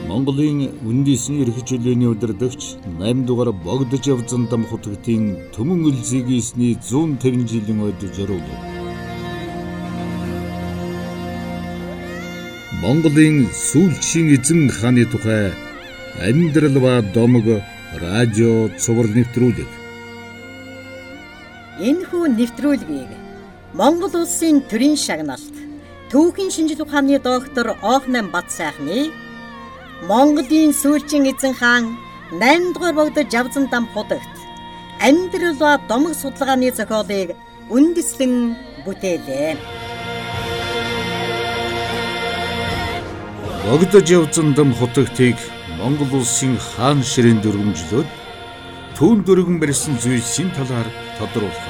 Монголын үндэсний эрх чөлөөний удирдагч 8 дугаар богдож явсан дам хотготын төмөн үлзийг ийсний 150 жилийн ойд зориулв. Монголын сүүлчийн эзэн хааны тухай амьдрал ба домог радио цуврал нэвтрүүлэг. Энэхүү нэвтрүүлгийг Монгол улсын төрийн шагналт түүхийн шинжлэх ухааны доктор Оохнан Батсайхны Монголын сүүлчийн эзэн хаан 8 дугаар богдож явсан дам хотогт амьдрал ба домог судалгааны зохиолыг үндэслэн бүтээлээ. Богдож явсан дам хотогтыг Монгол улсын хаан ширээн дөрвөмжлөөд түүн дөрвөн барьсан зүйлсийн талаар тодруулах.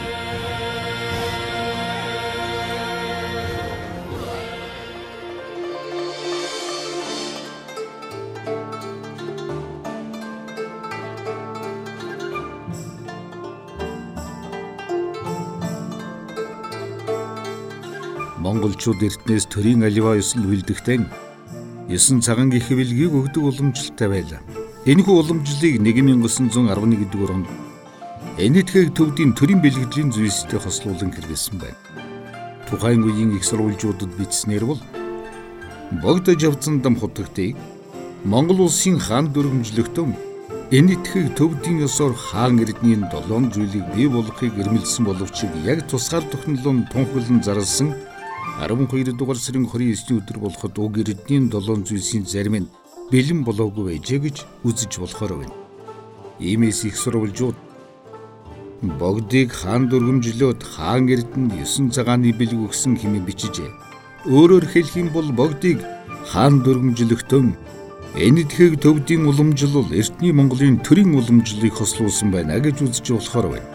Монголчууд эртнээс төрийн аливаа ёслол үлдэхдээ 9 цагаан гих хөвөлгийг өгдөг уламжлалтай байлаа. Энэхүү уламжлалыг 1911 онд Энэтхэг төвдийн төрийн бэлгэдлийн зүйлстэй хослуулан хэрэглэсэн байна. Тухайн үеийн их сурвалжуудад бичснээр бол богдож явсан дам хотогтыг Монгол улсын хаан дөрвөмжлөгтөн Энэтхэг төвдийн ёсоор хаан эрдний 7 зүйлийг бий болгохыг эрмэлсэн боловч яг тусгаар тохиоллон тунхаглан зарласан 12 дугаар сарын 29-ний өдөр болоход уг эрдний 7 зүйлсийн зарим нь бэлэн болоогүй байжээ гэж үзэж болохоор байна. Иймээс их сурвалжууд богдыг хаан дөрвөмжлөөд хаан эрдэнд 9 цагааны бэлэг өгсөн хэмээн бичижээ. Өөрөөр хэлэх юм бол богдыг хаан дөрвөмжлөгтөн Энэтхэг төвдийн уламжлал эртний Монголын төрийн уламжлалыг хослуулсан байна гэж үзэж болохоор байна.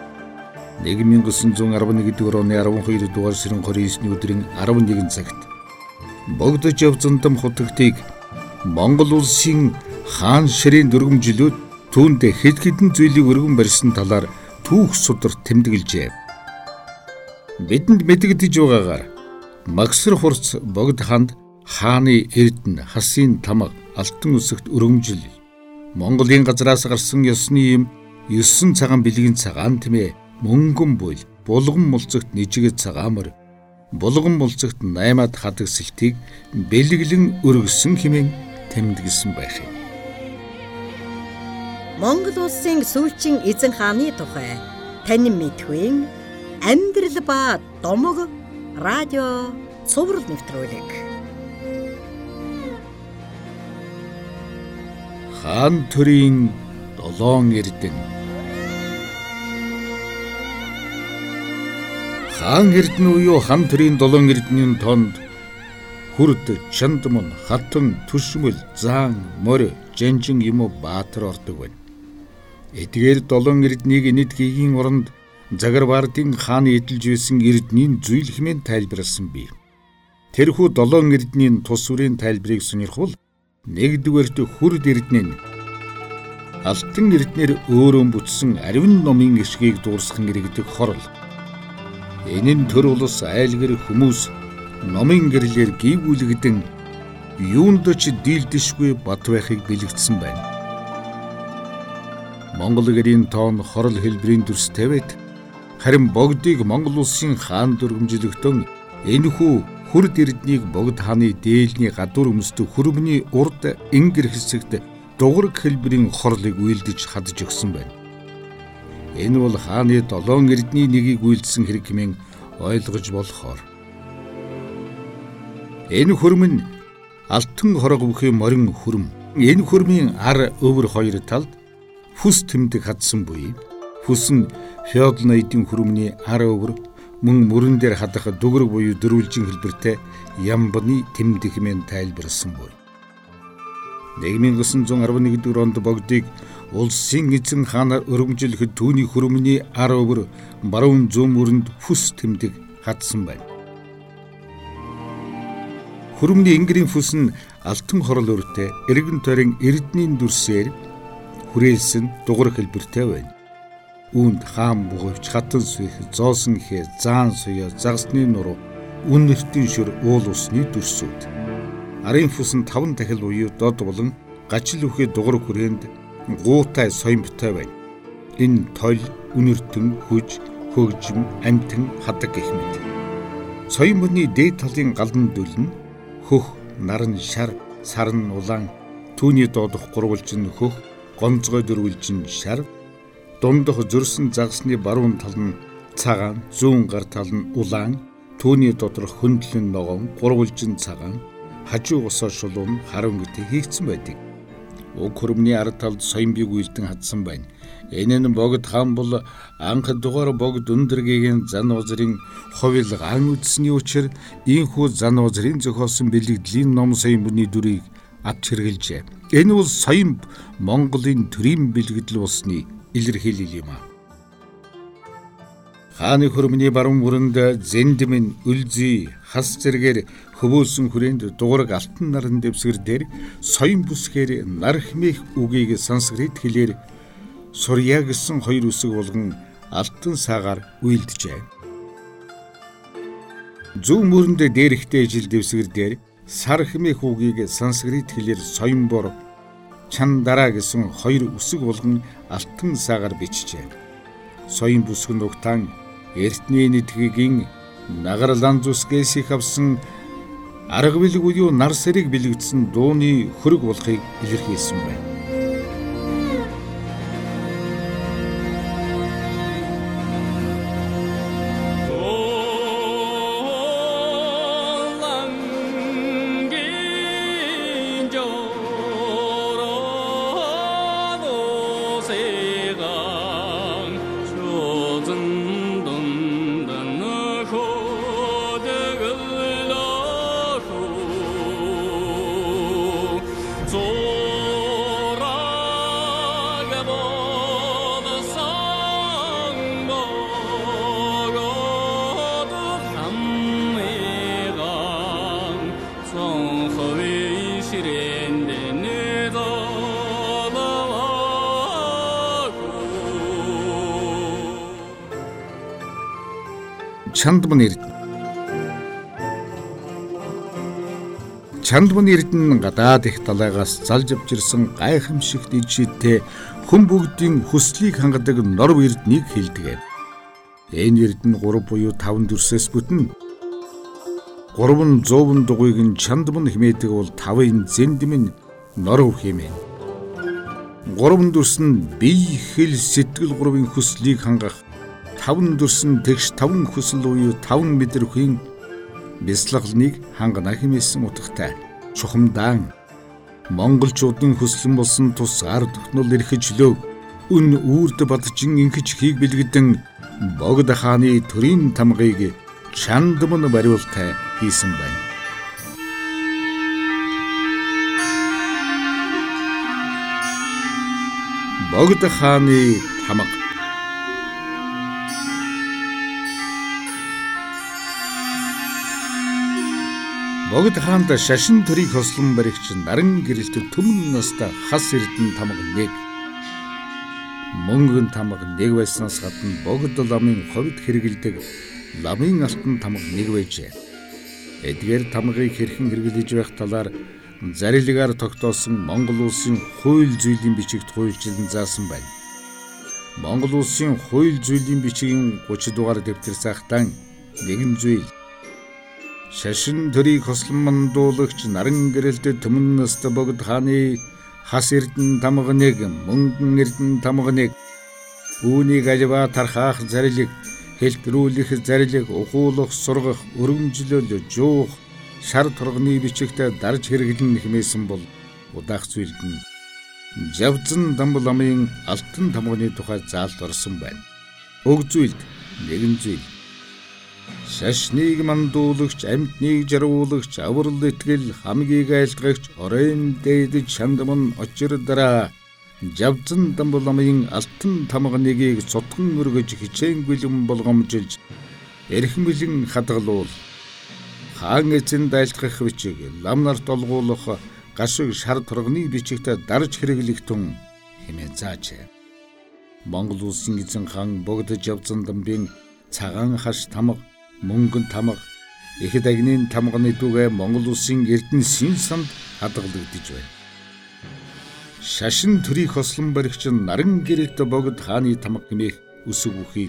1911 оны 12 дугаар сарын 29-ний өдрийн 11 цагт богдож явсан дам хотогтыг Монгол улсын хаан ширээн дөрвөмжлөөд түүнд хэд хэдэн зүйлийг өргөн барьсан талаар түүх судар тэмдэглэжээ. Бидэнд мэдэгдэж байгаагаар Магсар хурц богд хаанд хааны эрдэнэ хасын тамга алтан үсэгт өргөмжил Монголын газраас гарсан ёсны юм 9 цагаан бэлгийн цагаан тэмээ мөнгөн буйл булган мулцагт нэжигэд цагаамар булган мулцагт 8-ад хадагсэлтийг бэлэглэн өргөсөн хэмээн тэмдэглэсэн байх юм. Монгол улсын сүүлчийн эзэн хааны тухай танин мэдхүйн амьдрал ба домог радио цуврал нэвтрүүлэг. Хаан төрийн 7 эрдэнэ. Хаан эрдэнэ буюу хаан төрийн 7 эрдэнийн тоонд хүрд, чандмон, хатан, түшмэл, заан, морь, жанжин юм уу баатар ордог байна. Эдгээр 7 эрднийг Энэтхэгийн оронд Загвардын хааны эдэлж байсан эрдний зүйл хэмээн тайлбарласан бий. Тэрхүү 7 эрдний тус бүрийн тайлбарыг сонирхвол 1-р хүрд эрдэнэ нь алтан эрднэр өөрөө бүтсэн аривын номын ишгийг дуурсхан иргэдэг хорол. Энэ нь төр улс айлгэр хүмүүс номын гэрлэр гүйгүүлэгдэн юунд ч дийлдэшгүй бат байхыг бэлэгдсэн байна. Монгол гэрийн тоон хорол хэлбэрийн дүрстэй байт. Харин богдыг Монгол улсын хаан дөрвөмжлөгтөн энэхүү хүрд эрднийг богд хааны дээлний гадуур өмсдөг хөрмөний урд энгэр хэсэгт дуграг хэлбэрийн хорлыг үйлдэж хадж өгсөн байна. Энэ бол хааны 7 эрдний нэгийг үйлдсэн хэрэг хэмээн ойлгож болохоор. Энэ хөрм нь алтан хорог бүхий морин хөрм. Энэ хөрмийн ар өвөр хоёр талд хүс тэмдэг хадсан буй. Хүс нь феодалноидын хөрмний ар өвөр мөн мөрөн дээр хадах дуграг буюу дөрвөлжин хэлбэртэй ямбны тэмдэг хэмээн тайлбарласан буй. 1911 онд богдыг улсын эзэн хаанаар өргөмжлөхөд түүний хөрмний ар өвөр баруун зүүн мөрөнд хүс тэмдэг хадсан байна. Хөрмний энгэрийн хүс нь алтан хорол өртөө эргэн тойрон эрднийн дүрсээр хүрээлсэн дуграг хэлбэртэй байна. Үүнд хаан бугавч, хатан сүх, зоосон хээ, заан суя, загсны нуруу, үн нэртийн шүр уул усны дүрсүүд. Арын фус нь 5 дахил буюу дод болон гачил үхээ дугар хүрээнд гуутай соёмбтой байна. Энэ тол, үнэртэн, хүж, хөгжим, амтэн, хадаг гэх мэт. Соёмбны дээд талын галан дүл нь хөх, наран, шар, сарн, улаан, түүний доодох гурвалжин хөх, гонцгой дөрвөлжин шар, дундах зөрсөн загсны баруун тал нь цагаан, зүүн гар тал нь улаан, түүний доторх хөндлөн ногоон, гурвалжин цагаан, хажуу госоо шулуун, харан гэдэг хийгдсэн байдаг. Уг хөрмний ард талд соёмбыг үйлдэн хадсан байна. Энэ нь богд хаан бол анх дугаар богд өндөргийн зан узрын ховил ан үдсний учир ийхүү зан узрын зохиосон бэлэгдлийн ном соёмбны дүрийг авч хэрэгжилжээ. Энэ бол соёмб Монголын төрийн бэлгэдэл болсны илэрхийлэл юм. Хааны хөрмний баруун бүрэнд зэндмэн, үлзий, хас зэргээр хөвөөсөн хүрээнд дугуйг алтан наран дэвсгэр дээр соён бүсгээр нар хэмээх үгийг санскрит хэлээр сурья гэсэн хоёр үсэг болгон алтан саагаар үйлджээ. Зүүн мөрөнд дээрхтэй жил дэвсгэр дээр сар хэмээх үгийг санскрит хэлээр соёнбор, чандара гэсэн хоёр үсэг болгон алтан саагаар бичжээ. Соён бүсг нь угтаан эртний нэдгийн нагар ланзусгээс их авсан арга билэг буюу нар сэрийг бэлэгдсэн дууны хөрөг болохыг илэрхийлсэн байна. Чандман эрдэнэ гадаад их талаагаас залж авчирсан гайхамшигт ижидтэй хүн бүгдийн хүслийг хангадаг норв эрднийг хэлдэг. Энэ эрдэнэ 3 буюу 5 дүрсээс бүтэн. 300 дугуйг нь чандман хэмээдэг бол 5-ын зэндмэн норв хэмээн. 3 дүрс нь бие, хэл, сэтгэл 3-ын хүслийг хангах. 5 дүрс нь тэгш 5 хүсэл буюу 5 мэдрэхүйн бяцлаглалыг хангана хэмээсэн утгатай. Чухамдаан монголчуудын хүслэн болсон тус ард түмнэл эрхэжлөө өн үрд баджин инхэж хийг бэлгэдэн богд хааны төрийн тамгыг чандман бариултай хийсэн байна. Богд хааны тамга Богд хаанд шашин төрийг хослон баригч наран гэрэлт төмөн настай хас эрдэнэ тамга 1, мөнгөн тамга 1 байснаас гадна богд ламын ховд хэрэгэлдэг ламын алтан тамга 1 байжээ. Эдгээр тамгыг хэрхэн хэрэглэж байх талаар зарилгаар тогтоосон Монгол улсын хууль зүйлийн бичигт хуульчлан заасан байна. Монгол улсын хууль зүйлийн бичгийн 30 дугаар дэвтэр цаахтан нэгэн зүйл шашин төрийг хослон мандуулагч наран гэрэлт төмөн настай богд хааны хас эрдэнэ тамга 1, мөнгөн эрдэнэ тамга 1, үүнийг аливаа тархаах зарилэг, хэлбэрүүлэх зарилэг, ухуулах, сургах, өргөмжлөл, жуух, шар турганы бичигтээ дарж хэрэглэн хэмээсэн бол удаах зүйлд нь Жавзан дамбал ламын алтан тамганы тухай заалт орсон байна. Уг зүйлд нэгэн зүйл шашныг мандуулагч, амьтныг жаргуулагч, аврал итгэл, хамгийн айлтгагч, оройн дээд чандман очирдараа Жавзан дамбал ламын алтан тамганыгийг цутган өргөж хичээн бэлэн болгомжилж эрхэм бэлэн хадгалуул хаан эзэн дайлтгах бичиг лам нарт олгуулах гашиг шар турганы бичигтээ дарж хэрэглэх тун хэмээн заажээ. Монгол улсын эзэн хаан богд Жавзан дамбын цагаан хаш тамга, мөнгөн тамга, их дагнын тамганы дүүгээ Монгол улсын эрдэнэ син санд хадгалагдж байна. Шашин төрийг хослон баригч наран гэрэлт богд хааны тамга хэмээх үсэг бүхий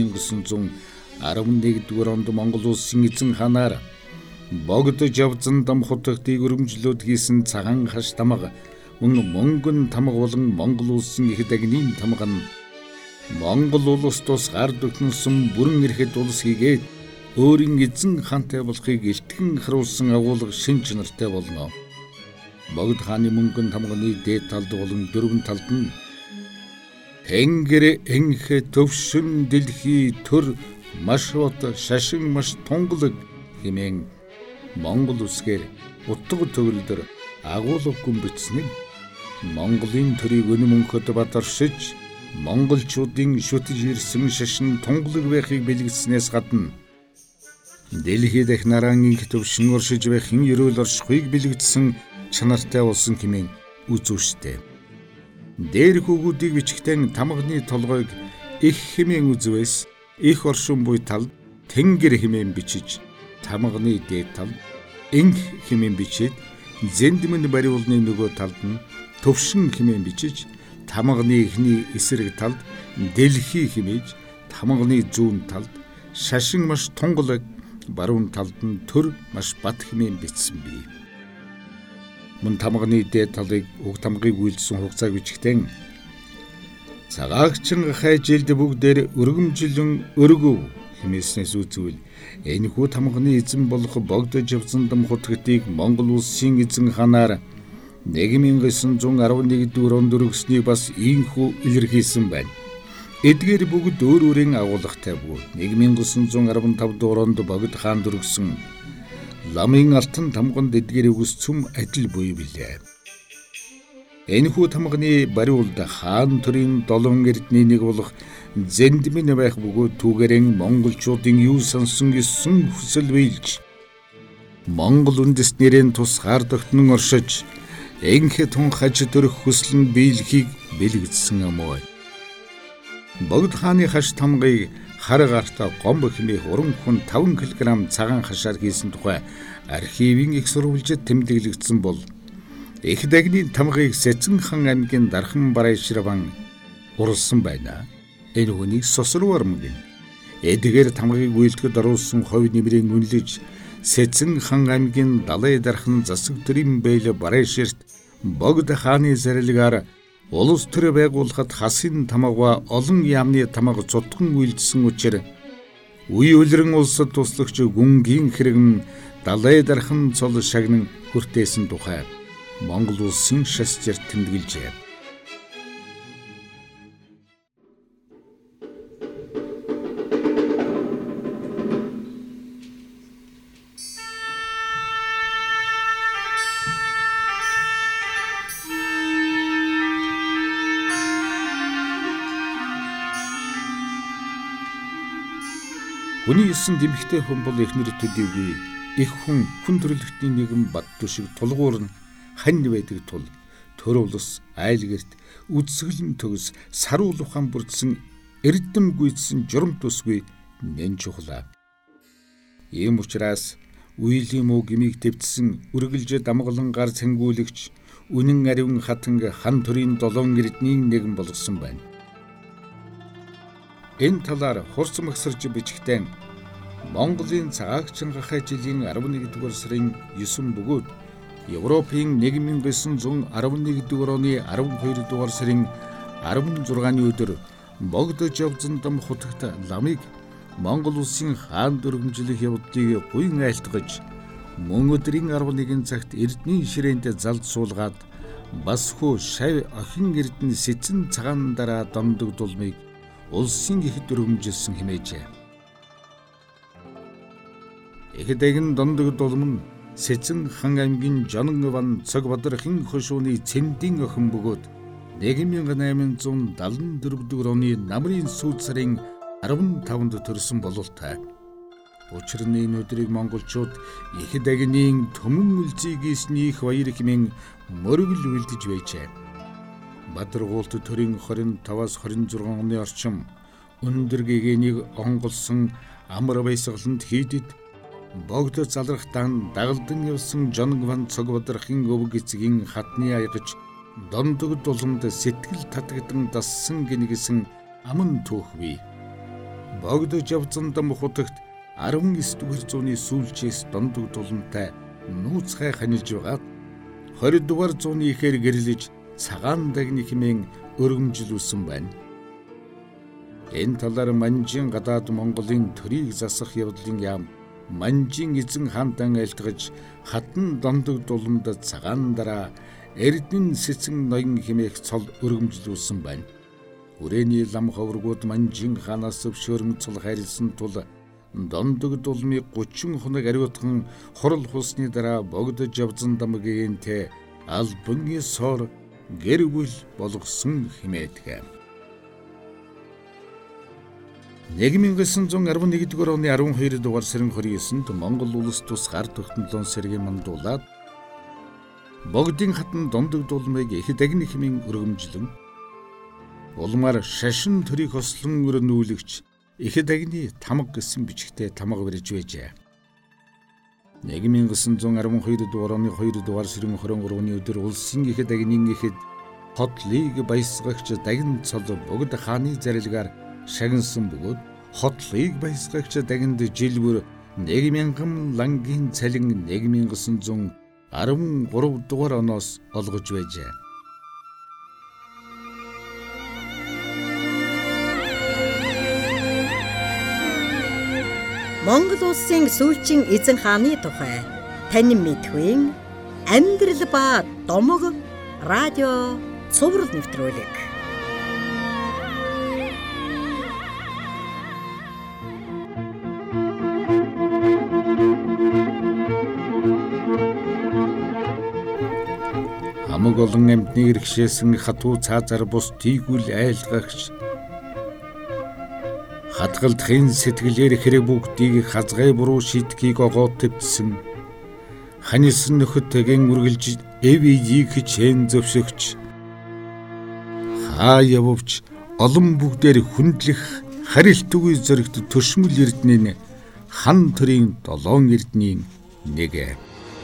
1911 онд Монгол улсын эзэн ханаар богдож явзан дам хотогдыг өргөмжлөөд хийсэн цагаан хаш тамга мөнгөн тамга болон Монгол улсын их дагнийн тамга нь Монгол улс тус гард өгнсөн бүрэн эрэхэд улс хийгээд өөрийн эзэн хаантай болохыг илтгэн харуулсан агуулга шин чанартай болно. Богд хааны мөнгөн тамганы дээд талд болон дөрвөн талд нь Тэнгэр энхэ төвшин дэлхий төр маш бод шашин маш тунгалаг хэмээн Монгол үсгээр утга төгөлдөр агуулга гүнбэтснэг Монголын төрийг өнөм өнхөд бадаршиж монголчуудын шүтэж ирсэн шашин тунгалаг байхыг бэлгэснээс гадна дэлхий дэх нарангийн төвшин оршиж байхын ерөөл оршихыг бэлгэдсэн чанартай болсон хэмээн үзүүштэй. Дээрх үгүүдийг бичгтэн тамганы толгойг их хэмээн үзвээс их оршин буй талд тэнгэр хэмээн бичиж тамганы дээд талд энх хэмээн бичээд зэндмэн бариулны нөгөө талд нь төвшин хэмээн бичиж тамганы эхний эсрэг талд дэлхий хэмээж тамганы зүүн талд шашин маш тунгалаг баруун талд нь төр маш бат хэмээн бичсэн бий. Мөн тамганы дээд талыг уг тамгыг үйлдсэн хугацааг бичгтэн цагаагчин хай жилд бүгдээр өргөмжлөн өргөв хэмээснээс үзвэл энэхүү тамганы эзэн болох богдож явсан дам хотготыг Монгол улсын эзэн ханаар 1911 онд өргөснийг бас ийхүү илэрхийлсэн байна. Эдгээр бүгд өөр өөрийн агуулгатай бөгөөд 1915 онд богд хаанд өргөсөн ламын алтан тамганд эдгээр үгс цөм адил буй билээ. Энэхүү тамганы бариулд хаан төрийн 7 эрдний нэг болох зэндмэн байх бөгөөд түүгээрэн монголчуудын юу сонсон гэсэн хүсэл биелж Монгол үндэстнэрийн тус хар тогтнон оршиж энхэ тун хаж төрөх хүсэл нь биелэхийг бэлгэдсэн юм уу. Богд хааны хаш тамгыг хар гартаа гомбо хэмээх уран хүн 5 кг цагаан хашаар хийсэн тухай архивын их сурвалжид тэмдэглэгдсэн бол их дагнийн тамгыг Сэцэн хан аймгийн Дархан Барай Ширван урлсан байна. Энэ хүнийг сосрууар мгэн. Эдгээр тамгыг үйлдэхэд оруулсан хувь нэмрийг үнэлж Сэцэн хан аймгийн Далай Дархан засаг төрийн бэйл Барай Ширт богд хааны зарилгаар улс төр байгуулахад хасын тамга олон яамны тамга цутган үйлдсэн учраас үе үлрэн улсад туслагч гүнгийн хэрэгэн Далай Дархан цол шагнан хүртээсэн тухай Монгол улсын шасчир тэмдэглэжээ. Хүний эсэн дэмхтэй хүн бол эхнэр төдийгүй их хүн төрлөختний нэгэн бат түшиг тулгуур нь хань байдаг тул төр улс айл гэрт үдсгэлэн төгс саруул ухаан бүрдсэн эрдэм гүйцсэн журам төсгүй нэн чухлаа. Ийм учраас үеийн муу гмиг төвдсөн үргэлж дамгалан гар цангиулагч үнэн ариун хатанг хан төрийн 7 эрдний нэгэн болгосон байна. Энэ талаар хурц магсарж бичгтэн Монголын цагаагчин гахай жилийн 11-р сарын 9 бөгөөд Европын 1911 оны 12-р сарын 16-ны өдөр богдож явзан дам хотогт ламыг Монгол улсын хаан дөргөмжлөх явдлыг буян айлтгаж мөн өдрийн 11 цагт эрдний ширээнд залд суулгаад бас хөө шав охин эрдэнэ Сэцэн цагаан дараа домдог дулмыг улсын их дөргөмжилсөн хэмээжээ. Их дэгэн домдог дулм нь Сэцэн хан аймгийн Жонон цог бадрахын хошууны цэндийн охин бөгөөд 1874 оны намрын сүүл сарын 15-нд төрсөн бололтой. Учир нь энэ өдрийг монголчууд их дэгний төмөн үлзий гисний их баяр хэмээн мөргөл үлдэж байжээ. Бадаргуулт төрийн 25-аас 26 оны орчим өндөр гэгэнийг онголсон амар баясгаланд хийдэд богд залрахтан дагалдан явсан Жонон цог бадрахын өвг эцгийн хатны аягч дондог дуламд сэтгэл татагдан дассан гингэсэн аман түүхвэ. Богдож явцсан дам хотогт 19-р зууны сүүлчээс дондог дуламтай нууцгай ханилж байгаад 20-р зууны ихээр гэрлэж цагаан дагны хэмээн өргөмжлүүлсэн байна. Энэ талаар Манжин гадаад Монголын төрийг засах явдлын яам Манжин эзэн хаантан айлтгаж хатан дондог дуламд цагаан дараа Эрдэнэ сэцэн ноён хэмээх цол өргөмжлүүлсэн байна. Хүрээний лам ховргууд Манжин хаанаас өвшөөрөн цол хайрлсан тул дондог дулмыг 30 хоног ариутхан хорол хусны дараа богдож явзан дамгийнтэй албангийн сор гэрвэл болгосон хэмээдэг. 1911-р оны 12 дугаар сарын 29-нд Монгол улс тус гар тогтнолоон сэргийн мандуулаад богдын хатан дондог дулмыг их дагны хэмээн өргөмжлөн улмаар шашин төрийг хослон өрнүүлэгч их дагны тамга гэсэн бичгтээ тамга барьж байжээ. 1912 дугаар оны 2 дугаар сарын 23-ны өдөр улсын их дагнын ихэд хотлыг баясгагч дагн цол богд хааны зарилгаар шагнсан бөгөөд хотлыг баясгагч дагнд жил бүр 1000 лангийн цалин 1913 дугаар оноос олгож байжээ. Монгол улсын сүүлчийн эзэн хааны тухай танин мэдхүйн амьдрал ба домог радио цуврал нэвтрүүлэг. Хамаг олон амьтны иргэшээсэн хатуу цаазаар бус тийгүүл айлгагч хатгалдахын сэтгэлээр хэрэг бүгдийг хазгай буруу шийтгийг огоод төвчсөн ханилсан нөхөдтэйгэн үргэлж эвийг хичээн зөвсөгч хаа яввч олон бүгдээр хүндлэх харилтгүй зөрөгт төшмөл эрдэнэ хан төрийн 7 эрдэнийн нэг.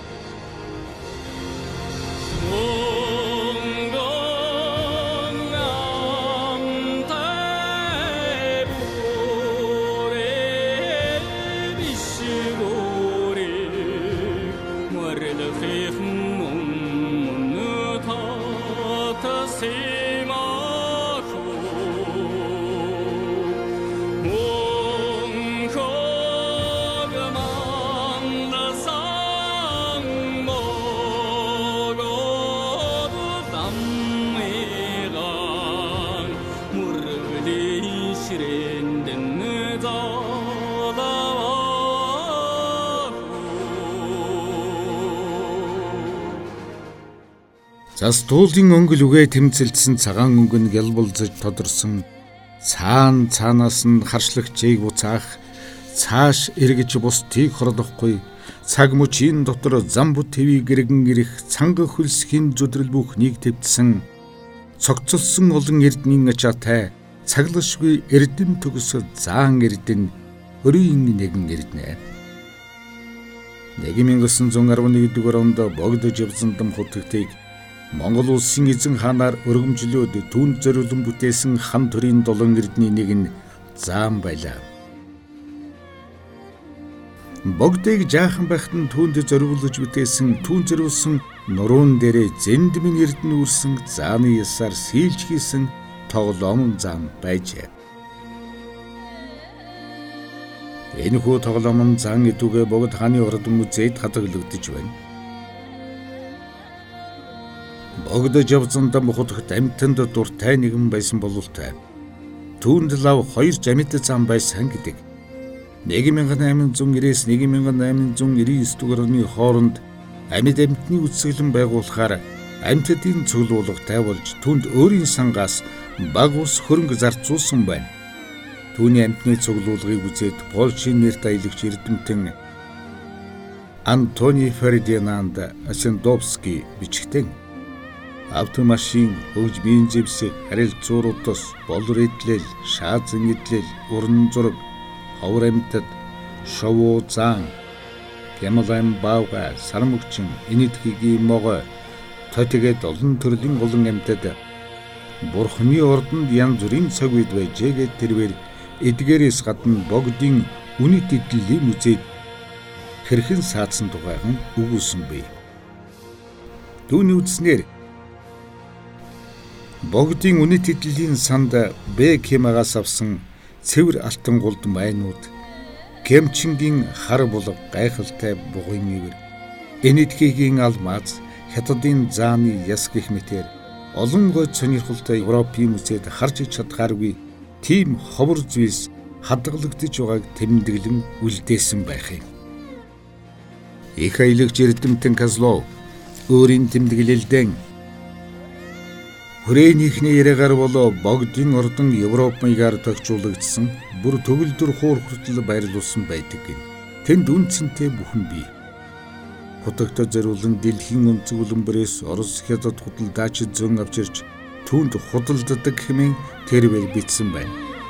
Застуулын өнгөл үгээ тэмцэлдсэн цагаан өнгөнд гялбалзаж тодорсон цаанаас нь харшлагчийг буцаах цааш эргэж бусдыг хорлохгүй цаг мөчийн дотор замбут твий гэргэн ирэх цанга хөлсхийн зүдрэл бүхнийг твцсэн цогцолсон олон эрдэнийн ачаатай цаглашгүй эрдэм төгсөд заан эрдэн өрийн нэгэн эрдэнэ. 1911 онд богдож явсан дам хотогтыг Монгол улсын эзэн хаанаар өргөмжлөөд түүнд зориулан бүтээсэн хан төрийн 7 эрдний нэг нь заан байлаа. Богдыг жаахан байхад нь түүнд зориулж бүтээсэн түүн зориулсан нуруунд дээрээ зэндмэн эрдэнэ үрсэн зааны ясаар сийлж хийсэн тоглоом заан байжээ. Энэхүү тоглоом заан эдүгэ богд хааны орд музейд хадгалагдаж байна. Богдож явсан дам хотогт амьтанд дуртай нэгэн байсан бололтой. Түүнд лав 2 жамит зам байсан гэдэг. 1890-с 1899 дугаар оны хооронд амьд амьтны үсгэлэн байгуулахаар амьтдын цуглуулга тайвуулж түүнд өөрийн сангаас баг ус хөрөнгө зарцуулсан байна. Түүний амьтны цуглуулгыг үзээд Польшийн нэрт аялагч эрдэмтэн Антони Фердинанд Асендовский бичгтэн автомашин, хөгжмийн зэвсэг, харилцууруудас, болор эдлэл, шаазан эдлэл, уран зураг, ховор амьтад, шовуу заан, гямлан баага, сармөгчин, энэтхигийн могой, Тэгээд олон төрлийн олон амьтад Бурхны ордонд янз бүрийн цаг үед байжээгээд тэрээр эдгээрээс гадна богдын үнэт эдлэлийн үзээд хэрхэн саадсан тухайхан өгүүлсэн бэ. Түүний үдснээр богдын үнэт эдлэлийн санд Б Кемагаас авсан цэвэр алтан гулд майнууд, Кемчингийн хар булга гайхалтай бугын ивэр, Энэтхэгийн алмаз, Хятадын зааны яс гэх мэтээр олон гой сонирхолтой Европын музейд харж чадхааргүй тийм ховор зүйлс хадгалагдж байгааг тэмдэглэн үлдээсэн байх юм. Их аялагч Эрдэмтэн Козлов өөрийн тэмдэглэлдэн хүрээнийхний яриагаар болоо богдын ордон Европ маягаар тохижуулагдсан бүр төгөлдөр хуур хүртэл байрлуулсан байдаг гин. Тэнд үнцэнтэй бүхэн бий. Хутагтаа зориулан дэлхийн өнцөг уламбарээс Орос Хятад худалдаач зөн авчирч түүнд худалддаг хэмээн тэрээр бичсэн байна.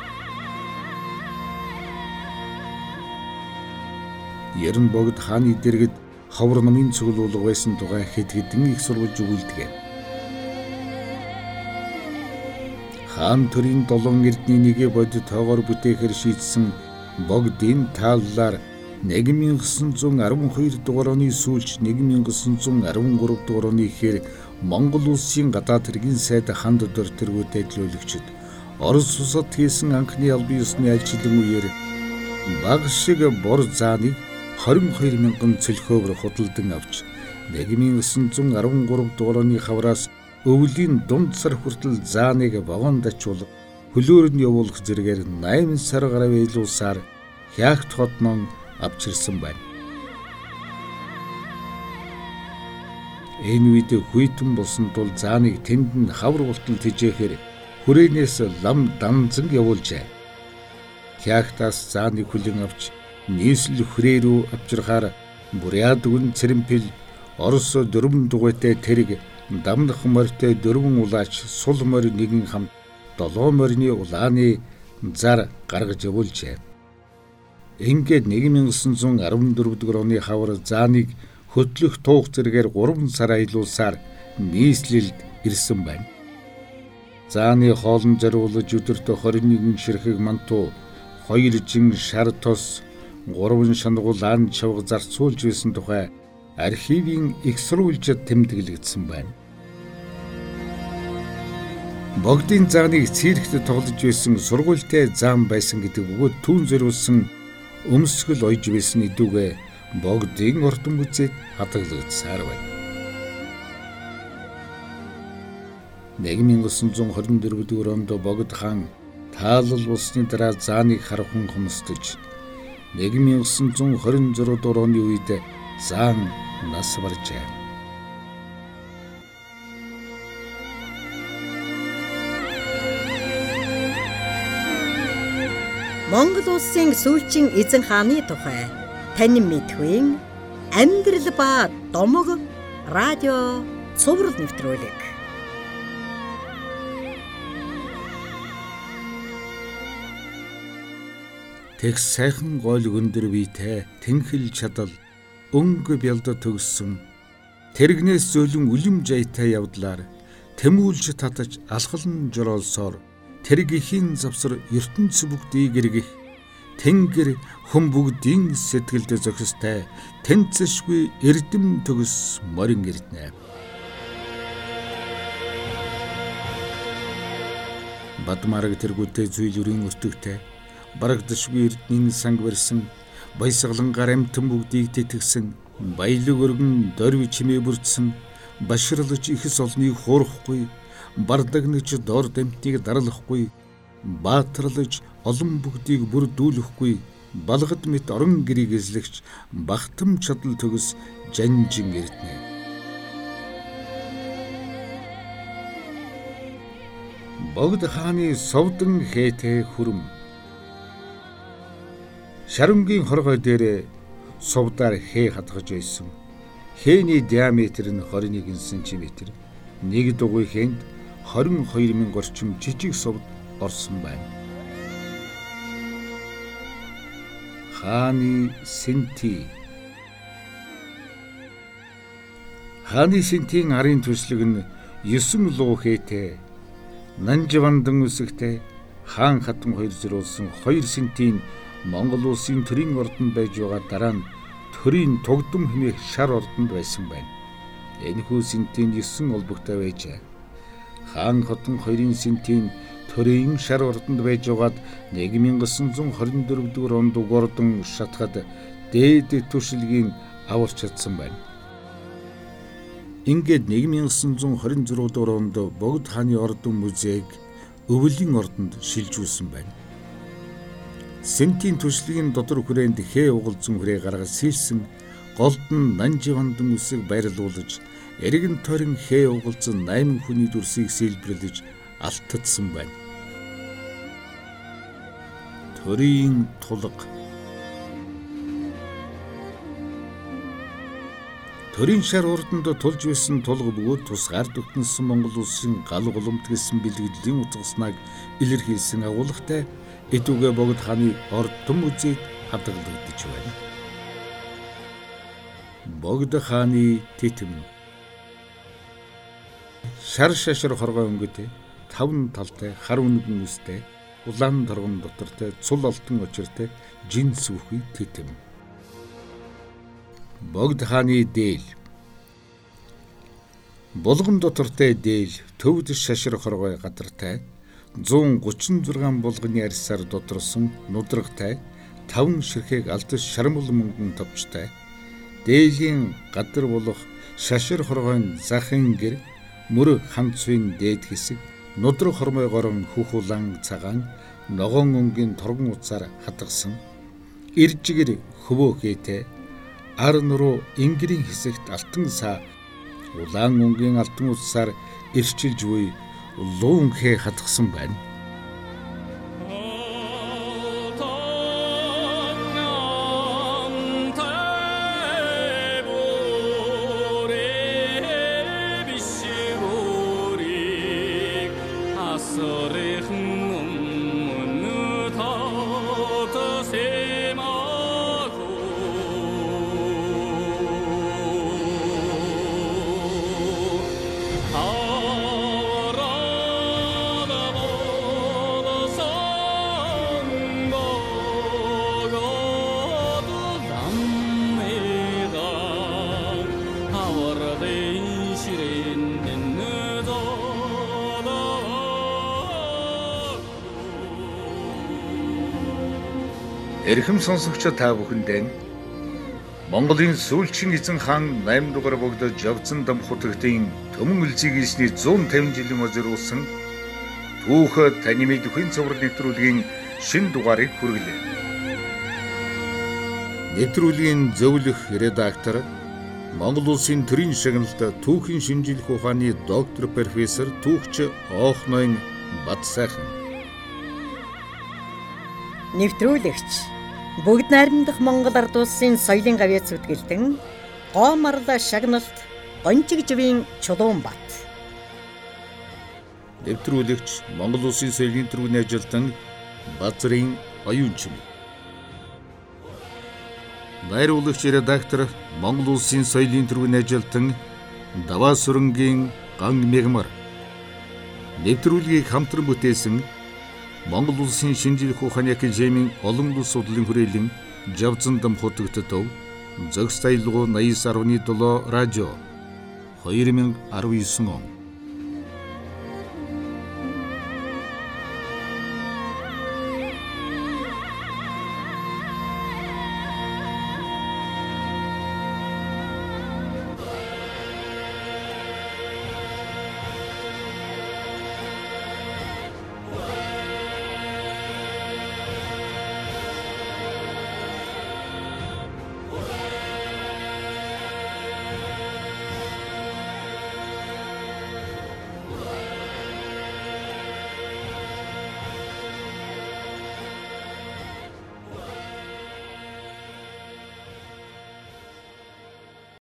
Яран богд хааны дэргэд ховор намын цуглуулга байсан тухай хэд хэдэн их сурвалж өгүүлдэг. Хаан төрийн 7 эрдний нэгэ бодит тоогоор бүтээхээр шийдсэн богдын тааллаар 1912 дугаар оны сүүлч 1913 дугаар оны ихээр Монгол улсын гадаад хэргийн сайд ханд дор тэргүүтэй төлөөлөгчд Орос улсад хийсэн анхны албан ёсны альчилан үеэр баг шиг бор зааныг 22,000 цөлхөөр худалдан авч 1913 дугаар оны хавраас өвлийн дунд сар хүртэл зааныг вагонд ачуул хөлөөр нь явуулах зэрэгээр 8 сар гаруй байлуулсаар Хягт хотнон авчирсан байна. Энэ үед хүйтэн болсон тул зааныг тэнд нь хавар болтол тэжээхээр хүрээнээс лам данзан явуулжээ. Хягтаас зааныг хүлэн авч нийслэл хүрээ рүү авчирхаар Буряд гүн Цэрэмпэл Орос 4 дугуйтай тэрэг дамнах морьтой 4 улаач сул морь нэгэн хамт 7 морины улааны зар гаргаж явуулжээ. Ингээд 1914 дугаар оны хавар зааныг хөтлөх туух зэрэгээр 3 сар аялуулсаар нийслэлд ирсэн байна. Зааны хоолн зориулж өдөрт 21 ширхэг мантуу, 2 жин шар тос, 3 шанагуул ан чавга зарцуулж байсан тухай архивын их сурвалжид тэмдэглэгдсэн байна. Богдын зааныг цэрэгт тоглож байсан сургуультай заан байсан гэдэг бөгөөд түүн зориулсан өмсгөл ойж байсан идүүгээ богдын ордон музейд хадгалагдсаар байна. 1924 дугаар онд богд хаан таалал болсны дараа зааныг хархан хомсдож 1926 дугаар оны үед заан нас баржээ. Монгол улсын сүүлчийн эзэн хааны тухай танин мэдхүйн амьдрал ба домог радио цуврал нэвтрүүлэг. Тэгс сайхан гол өндөр биетэй тэнхэл чадал өнгө бялдад төгссөн тэрэгнээс зөөлөн үлэм жаятай явдлаар тэмүүлж татаж алхалн жороолсоор тэргийн завсар ертөнц бүгдийг эргэх тэнгэр хүм бүгдийн сэтгэлд зохистой тэнцэшгүй эрдэм төгс морин эрдэнэ. Бадмараг тэргүүтэй зүйлүрийн өртөгтэй барагдашгүй эрдний санг барьсан баясгалангаар амтан бүгдийг тэтгсэн баялаг өргөн дорви чимээ бүрдсэн баширлаж ихс олныг хуурахгүй бардагнаж дор дамтныг дарлахгүй баатарлаж олон бүгдийг бүрдүүлэхгүй балгад мэт орон гэрийг эзлэгч бахтам чадал төгс жанжин эрдэнэ. Богд хааны совдан хээтэй хүрэм Шарангийн хоргой дээр совдаар хээ хадгаж байсан. Хээний диаметр нь 21 см. Нэг дугуй хээнд 22,000 орчим жижиг совд орсон байна. Хааны Синти Хааны Синтийн арын төслөг нь 9 луу хээтэй Нанживандан үсэгтэй хаан хатам 2 зориулсан 2 сентийн Монгол улсын төрийн ордонд байж байгаа дараа нь төрийн тогдом хэмээх шар ордонд байсан байна. Энэхүү сентийн 9 олбогтой байжээ. Хаан хотон 2 сентийн төрийн шар ордонд байж байгаад 1924 дэх онд угордон шатахад дээд түшилгийн аварч чадсан байна. Ингээд 1926 дэх онд Богд хааны ордон музейг Өвлийн ордонд шилжүүлсэн байна. Сентийн түшлэгийн дотор хүрээнд хээ угалзан хүрээ гаргаж сэлсэн голдон Нанживандан үсэг байрлуулж эргэн тойрон хээ угалзан 8 хүний дүрсийг сэлбэрлэж алтдсан байна. Төрийн тулга. Төрийн шар урданд тулж байсан тулга бөгөөд тусгаар дүгтэнсэн Монгол улсын гал голомт гэсэн бэлгэдлийн утгасныг илэрхийлсэн агуулгатай Эдүгэ Богд хааны ордон музейд хадгалагдаж байна. Богд хааны тэтэм. Шар шашар хоргой өнгөтэй, 5 талтай, хар үнгэн үстэй, улаан торгон дотортой, цул алтан очиртой, жин сүхий тэтэм. Богд хааны дээл. Булган дотортой дээл, төвд шашар хоргой гадартай, 136 булганы арьсаар доторсон нудрагтай 5 ширхэг алдаж шармал мөнгөн товчтой дээлийн гадар болох шашир хоргойн захын гэр мөр ханцвын дээд хэсэг нудраг хормой горон хөх улаан цагаан ногоон өнгийн торгон уцаар хадгасан иржигэр хөвөө хээтэй ар нуруу ингэрийн хэсэгт алтан саа улаан өнгийн алтан уцаар ирчилж буй луун хээ хатгсан байна. Эрхэм сонсогчдоо та бүхэндээ Монголын сүүлчийн эзэн хаан 8 дугаар богдод Жавцан дам хутагтын төмөн үлзий гисний 150 жилийн зориулсан түүх танимыг өхөн цоврал нэвтрүүлгийн шин дугаарыг хүргэлээ. Нэвтрүүлгийн зөвлөх редактор Монгол улсын төрийн шагналт түүхийн шинжилгээ ухааны доктор профессор түүхч Оохнойн Батсайхан. Нэвтрүүлэгч Бүгд найрамдах Монгол ард улсын соёлын гавьяц зүтгэлтэн Гомарла шагналт Гончиг живийн Чулуунбат. Нэвтрүүлэгч Монгол улсын соёлын тэргүүний ажилтан Базрын Оюунчин. Найруулагч редактор Монгол улсын соёлын тэргүүний ажилтан Даваа сүрэнгийн Ган Мегмар. Нэвтрүүлгийг хамтран бүтээсэн Монгол улсын шинжилгээ ухааны академийн олон улс судлалын хүрээлэн Жавцан дам хутагт төв Зөкс тайлгуу 89.7 радио 2019 он